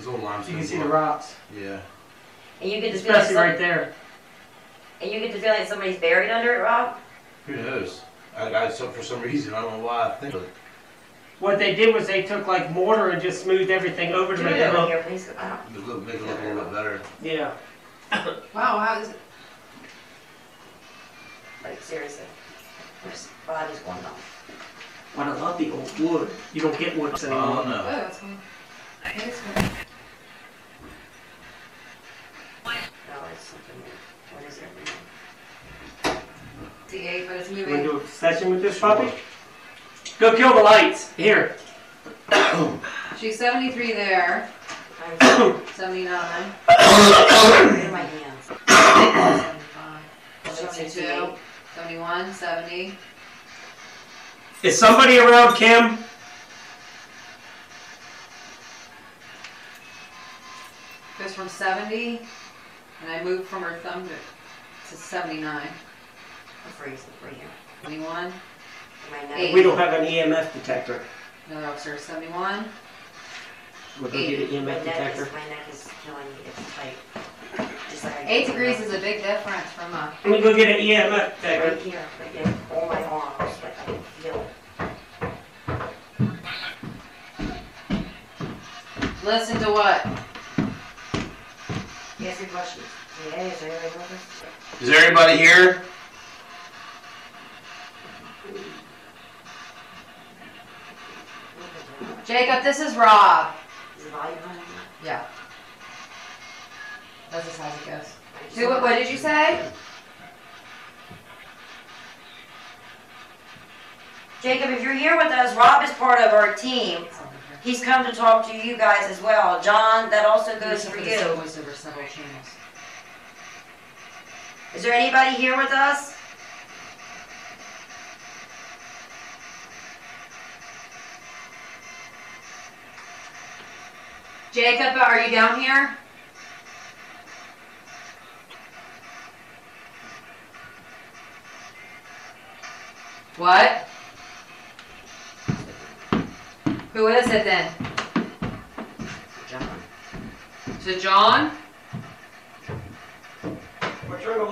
old limestone. You can see the rocks. Yeah. And you get the feeling Especially right there. And you get the feeling that somebody's buried under it, Rob? Who knows? For some reason, I don't know why I think of it. What they did was they took like mortar and just smoothed everything over to Do make it it over look. here, please. Wow. Make it look a little bit better. Yeah. Wow, how is it? Like, seriously. There's bodies going on. But I love the old wood. You don't get wood anymore. Oh, Oh, no. that's fine. It's fine. No, it's something new. What is it? The 8, but it's You want moving. to do a session with this puppy? Go kill the lights. Here. She's 73 there. I'm 79. in my hands. 75. 72. 71. 70. Is somebody around, Kim? Goes from 70, and I moved from her thumb to 79. I'm freezing for you. 71. My neck. Eight. We don't have an EMF detector. Another upstairs. 71. We'll go get an My EMF neck detector. is killing me. It's tight. Just like 8 degrees is a big difference from a. Let me go get an EMF right detector. here, right here. All my arms, like I can feel it. Listen to what? Ask me questions. Yeah, is there anybody with us? Is there anybody here? Jacob, this is Rob. Is the volume on? Yeah. That's as high as it goes. Do what? What did you say? Jacob, if you're here with us, Rob is part of our team. He's come to talk to you guys as well. John, that also goes for you. Voice over several channels. Is there anybody here with us? Jacob, are you down here? What? Who is it then? John. To John? We're trying to